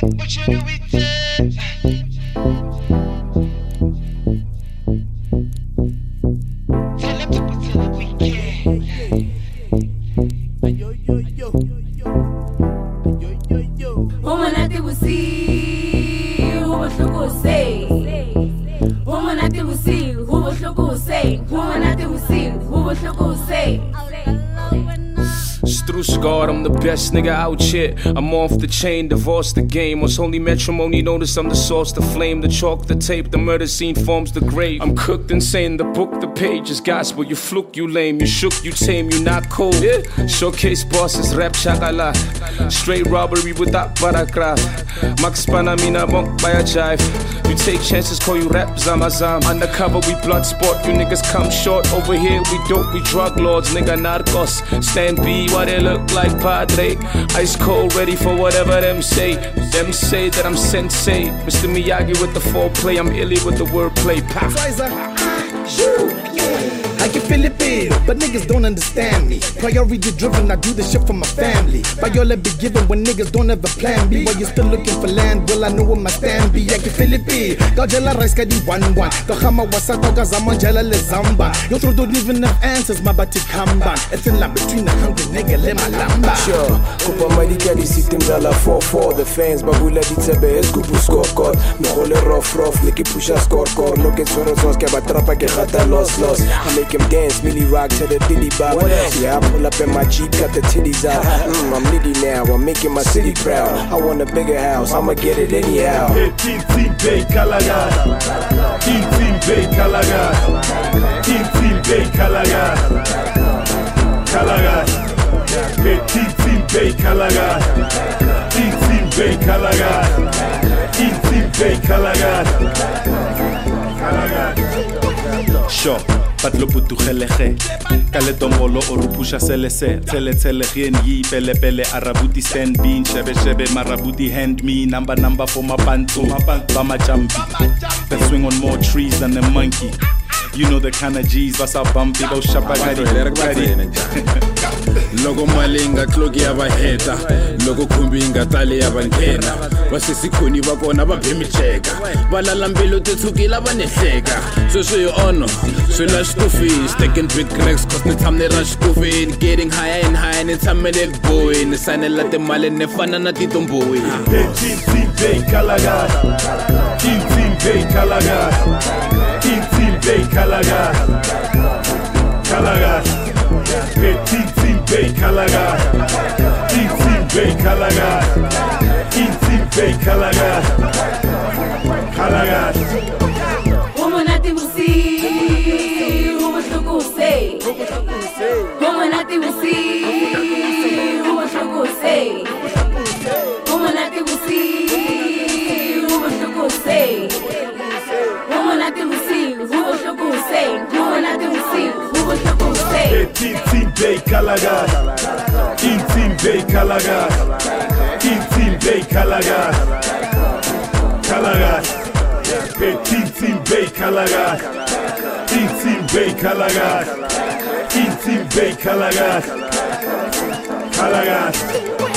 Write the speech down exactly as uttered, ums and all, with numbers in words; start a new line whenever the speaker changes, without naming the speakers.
But you know we did. Tell the people till the weekend.
Yo, yo, yo. Yo, yo, yo.
Woman I will see who was look who say. Woman I will see who was look who say. Woman I will see who was look who say.
Struce God, I'm the best nigga out here. I'm off the chain, divorced the game. Was only matrimony, notice I'm the source, the flame, the chalk, the tape, the murder scene forms the grave. I'm cooked insane, the book, the page is gospel. You fluke, you lame, you shook, you tame, you not cold. Yeah. Showcase bosses, rap chakala. Straight robbery without paragraph. Max Panamina bump by a jive. You take chances, call you rap zamazam. Undercover, we blood sport, you niggas come short. Over here, we dope, we drug lords, nigga narcos. Stand B, what they look like Padre. Ice cold, ready for whatever them say. Them say that I'm sensei. Mister Miyagi with the foreplay, I'm illy with the wordplay. Pop.
I can feel it big, but niggas don't understand me. Priority driven, I do this shit for my family. Viola be given when niggas don't have a plan B. While you still looking for land, well I know where my stand be. I can feel it big. Gajala rice kadi one one. Tohama wasata gazama jala le zamba. You throw don't even have answers, my bati kamban. It's in line between the hungry nigga le malamba.
Sure, kupa madi kadi sitim jala four four. The fans babula di tebe es kupu score code. Me hole rough rough, niki pusha score core. Look at soro sos ke batrapa ke khata loss loss. I make him dance, Millie rock to the dilly bop. Yeah, I pull up in my Jeep, cut the titties out. Mm, I'm litty now, I'm making my city proud. I want a bigger house, I'ma get it anyhow.
Team Team Bay Calaga, Team Team Bay Calaga, Team Team Bay Calaga, Calaga, Team Team Bay Calaga, Team Team Bay Calaga, Team Team Bay Calaga, Calaga.
Sure. Patlo putu kheleche kale tombolo orupusha selese tele tele rien yi pele pele arabuti stand bean shebe shebe marabuti hand me number number for my bantu ba ma jumpy they swing on more trees than a monkey. You know the kind of G's what's up bumpy go shapagari
Logo malinga clogi abaheta logo kumbinga tali abangena wasisikhoni bakona babhemicheka balala mbilo tethukila banehleka so so you honor so let's go feast taking big cracks cause the time they rush go in getting higher and higher and it's a medic boy ne sana la te male ne fana na titomboy
Team Team Bay Calaga, Team Team Bay Calaga, Team Team Bay Calaga, Calaga, Team Team Bay Calaga, Team Team Bay Calaga, Team Team Bay Calaga, Calaga.
Woman I will see who was look who say. Woman I will see who was look who say. Woman I will see who was look who say. Woman I will see who was look who say. Woman I will see who was look who say.
Team Team Bay Calaga, Team Team Bay Calaga, Team Team Bay Calaga, Calaga, Team Team Bay Calaga, Team Team Bay Calaga, Team Team Bay Calaga, Calaga.